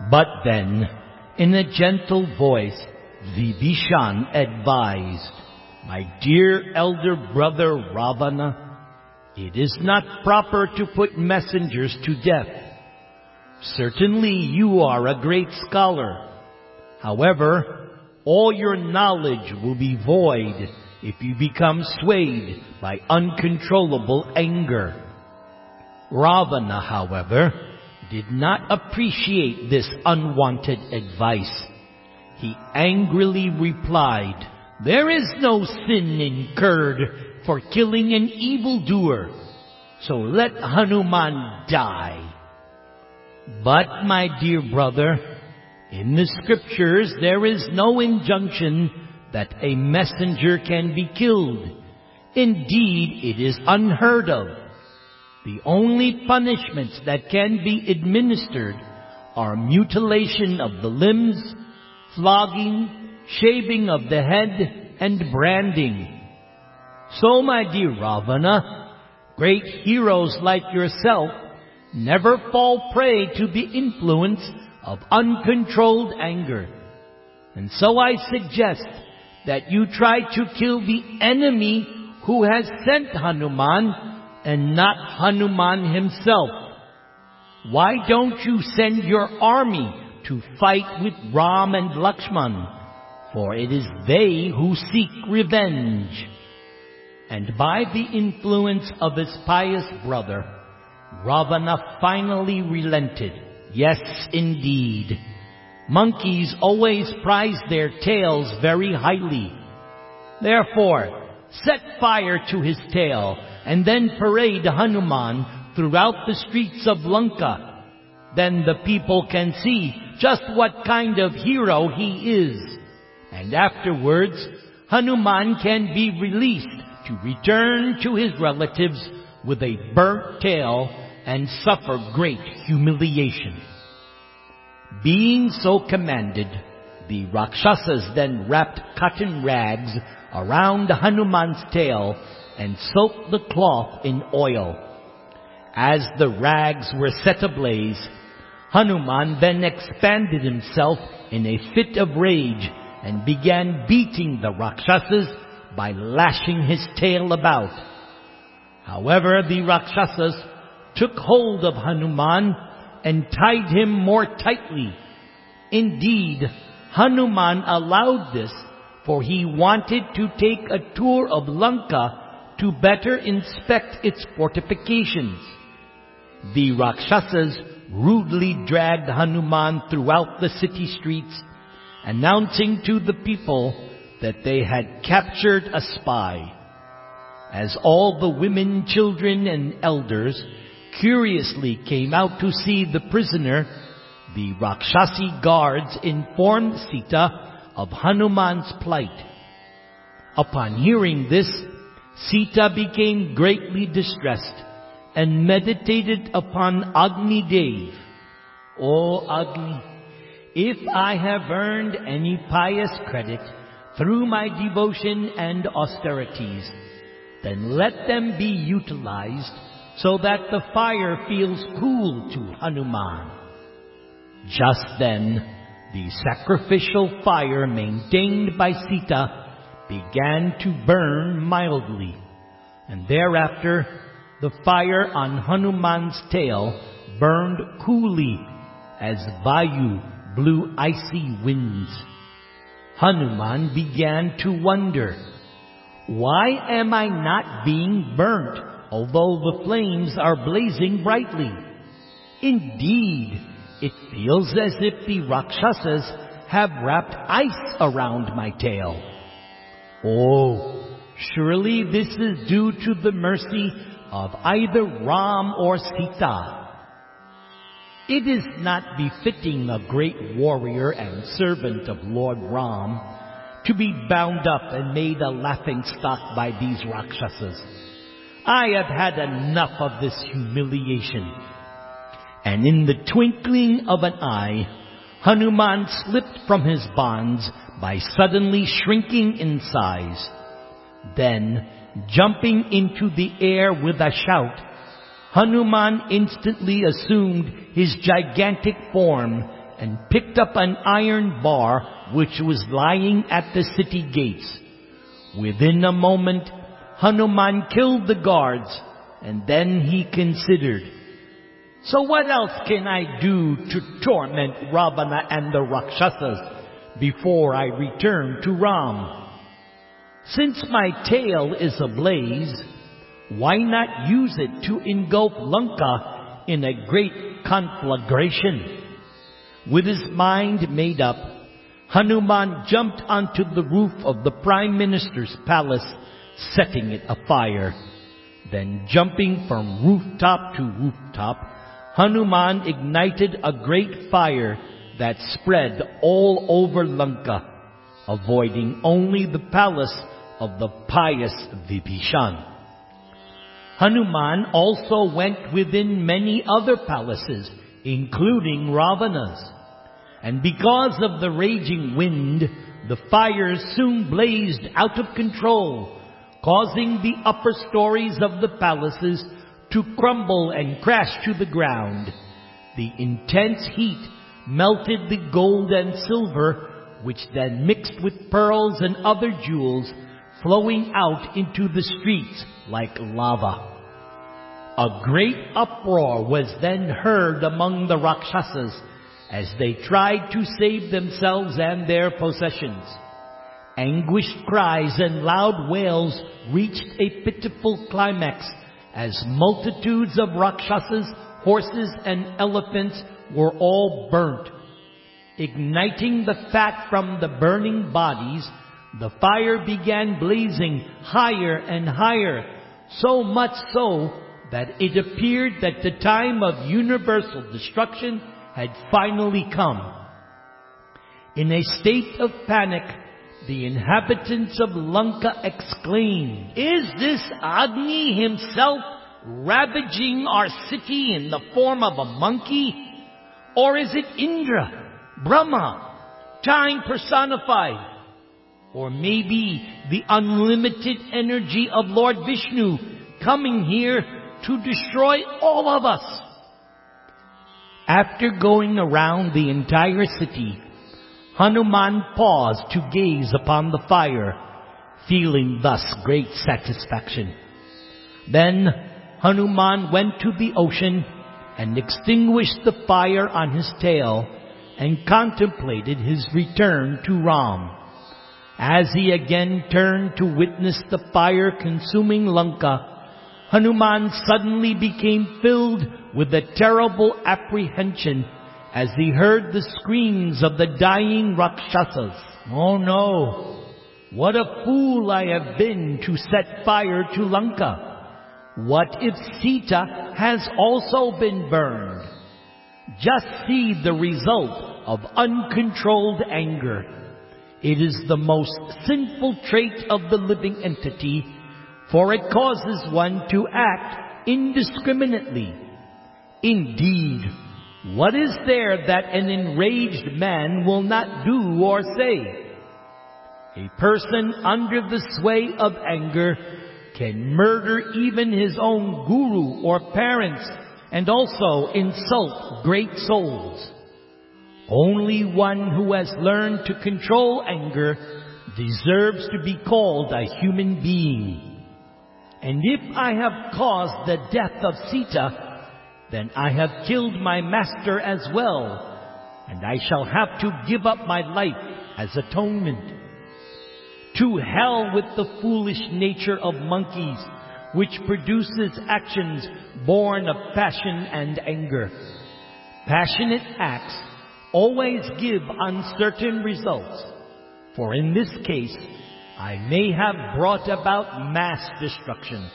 But then, in a gentle voice, Vibhishan advised, "My dear elder brother Ravana, it is not proper to put messengers to death. Certainly you are a great scholar. However, all your knowledge will be void if you become swayed by uncontrollable anger." Ravana, however, did not appreciate this unwanted advice. He angrily replied, "There is no sin incurred for killing an evildoer, so let Hanuman die." But, my dear brother, in the scriptures there is no injunction that a messenger can be killed. Indeed, it is unheard of. The only punishments that can be administered are mutilation of the limbs, flogging, shaving of the head, and branding. So, my dear Ravana, great heroes like yourself never fall prey to the influence of uncontrolled anger. And so I suggest that you try to kill the enemy who has sent Hanuman and not Hanuman himself. Why don't you send your army to fight with Ram and Lakshman? For it is they who seek revenge. And by the influence of his pious brother, Ravana finally relented. Yes, indeed. Monkeys always prize their tails very highly. Therefore, set fire to his tail and then parade Hanuman throughout the streets of Lanka. Then the people can see just what kind of hero he is. And afterwards, Hanuman can be released to return to his relatives with a burnt tail and suffer great humiliation." Being so commanded, the Rakshasas then wrapped cotton rags around Hanuman's tail and soaked the cloth in oil. As the rags were set ablaze, Hanuman then expanded himself in a fit of rage and began beating the Rakshasas by lashing his tail about. However, the Rakshasas took hold of Hanuman and tied him more tightly. Indeed, Hanuman allowed this, for he wanted to take a tour of Lanka to better inspect its fortifications. The Rakshasas rudely dragged Hanuman throughout the city streets, announcing to the people that they had captured a spy. As all the women, children, and elders curiously came out to see the prisoner, the Rakshasi guards informed Sita of Hanuman's plight. Upon hearing this, Sita became greatly distressed and meditated upon Agni Dev. "O Agni, if I have earned any pious credit through my devotion and austerities, then let them be utilized so that the fire feels cool to Hanuman." Just then, the sacrificial fire maintained by Sita began to burn mildly, and thereafter the fire on Hanuman's tail burned coolly as Vayu blew icy winds. Hanuman began to wonder, "Why am I not being burnt, although the flames are blazing brightly? Indeed, it feels as if the Rakshasas have wrapped ice around my tail. Oh, surely this is due to the mercy of either Ram or Sita. It is not befitting a great warrior and servant of Lord Ram to be bound up and made a laughingstock by these Rakshasas. I have had enough of this humiliation." And in the twinkling of an eye, Hanuman slipped from his bonds by suddenly shrinking in size. Then, jumping into the air with a shout, Hanuman instantly assumed his gigantic form and picked up an iron bar which was lying at the city gates. Within a moment, Hanuman killed the guards, and then he considered, "So what else can I do to torment Ravana and the Rakshasas before I return to Ram? Since my tail is ablaze, why not use it to engulf Lanka in a great conflagration?" With his mind made up, Hanuman jumped onto the roof of the Prime Minister's palace, setting it afire. Then jumping from rooftop to rooftop, Hanuman ignited a great fire that spread all over Lanka, avoiding only the palace of the pious Vibhishan. Hanuman also went within many other palaces, including Ravana's. And because of the raging wind, the fires soon blazed out of control, causing the upper stories of the palaces to crumble and crash to the ground. The intense heat melted the gold and silver, which then mixed with pearls and other jewels, flowing out into the streets like lava. A great uproar was then heard among the Rakshasas as they tried to save themselves and their possessions. Anguished cries and loud wails reached a pitiful climax as multitudes of Rakshasas, horses and elephants were all burnt. Igniting the fat from the burning bodies, the fire began blazing higher and higher, so much so that it appeared that the time of universal destruction had finally come. In a state of panic, the inhabitants of Lanka exclaimed, "Is this Agni himself ravaging our city in the form of a monkey? Or is it Indra, Brahma, time personified? Or maybe the unlimited energy of Lord Vishnu coming here to destroy all of us?" After going around the entire city, Hanuman paused to gaze upon the fire, feeling thus great satisfaction. Then Hanuman went to the ocean and extinguished the fire on his tail and contemplated his return to Ram. As he again turned to witness the fire consuming Lanka, Hanuman suddenly became filled with a terrible apprehension as he heard the screams of the dying Rakshasas. "Oh no! What a fool I have been to set fire to Lanka! What if Sita has also been burned?" Just see the result of uncontrolled anger. It is the most sinful trait of the living entity, for it causes one to act indiscriminately. Indeed, what is there that an enraged man will not do or say? A person under the sway of anger can murder even his own guru or parents and also insult great souls. Only one who has learned to control anger deserves to be called a human being. And if I have caused the death of Sita, then I have killed my master as well, and I shall have to give up my life as atonement. To hell with the foolish nature of monkeys, which produces actions born of passion and anger. Passionate acts always give uncertain results, for in this case, I may have brought about mass destruction.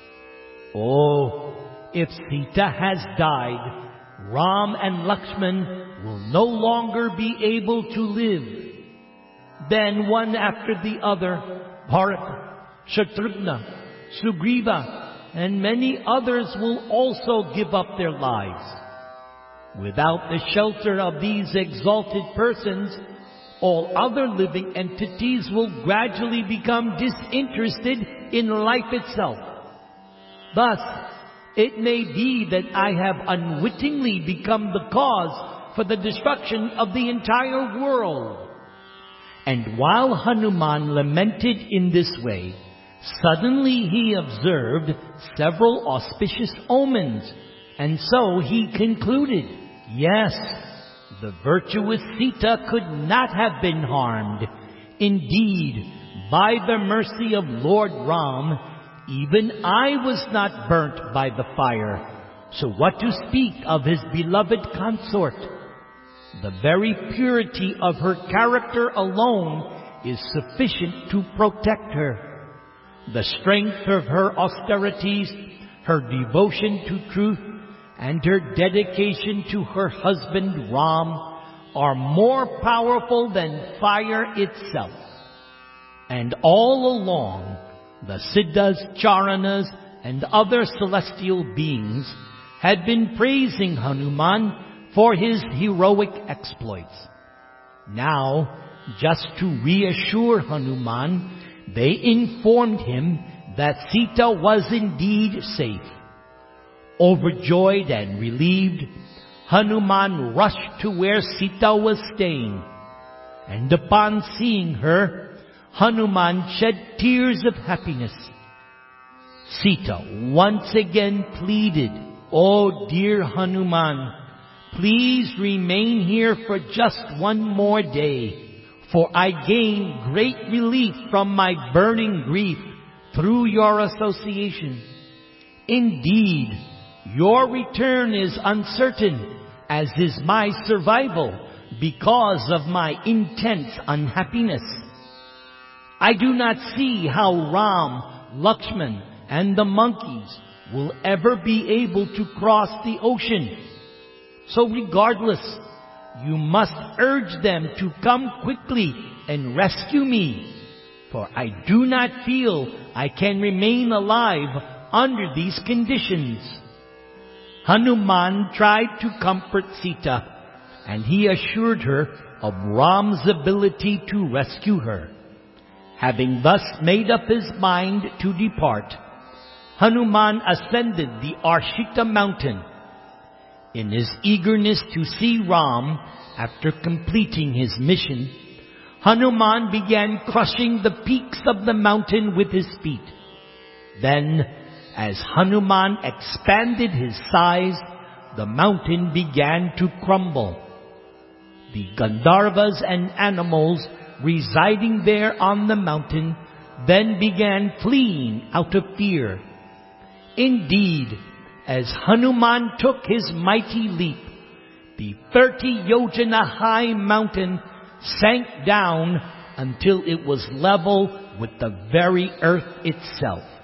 Oh, if Sita has died, Ram and Lakshman will no longer be able to live. Then one after the other, Bharata, Shatrughna, Sugriva, and many others will also give up their lives. Without the shelter of these exalted persons, all other living entities will gradually become disinterested in life itself. Thus, it may be that I have unwittingly become the cause for the destruction of the entire world. And while Hanuman lamented in this way, suddenly he observed several auspicious omens, and so he concluded, yes, the virtuous Sita could not have been harmed. Indeed, by the mercy of Lord Ram, even I was not burnt by the fire. So what to speak of his beloved consort? The very purity of her character alone is sufficient to protect her. The strength of her austerities, her devotion to truth, and her dedication to her husband Ram are more powerful than fire itself. And all along, the Siddhas, Charanas, and other celestial beings had been praising Hanuman for his heroic exploits. Now, just to reassure Hanuman, they informed him that Sita was indeed safe. Overjoyed and relieved, Hanuman rushed to where Sita was staying. And upon seeing her, Hanuman shed tears of happiness. Sita once again pleaded, "Oh dear Hanuman, please remain here for just one more day, for I gain great relief from my burning grief through your association. Indeed, your return is uncertain, as is my survival because of my intense unhappiness. I do not see how Ram, Lakshman, and the monkeys will ever be able to cross the ocean. So regardless, you must urge them to come quickly and rescue me, for I do not feel I can remain alive under these conditions." Hanuman tried to comfort Sita, and he assured her of Ram's ability to rescue her. Having thus made up his mind to depart, Hanuman ascended the Arshita mountain. In his eagerness to see Ram after completing his mission, Hanuman began crushing the peaks of the mountain with his feet. Then, as Hanuman expanded his size, the mountain began to crumble. The Gandharvas and animals residing there on the mountain then began fleeing out of fear. Indeed, as Hanuman took his mighty leap, the 30 yojana high mountain sank down until it was level with the very earth itself.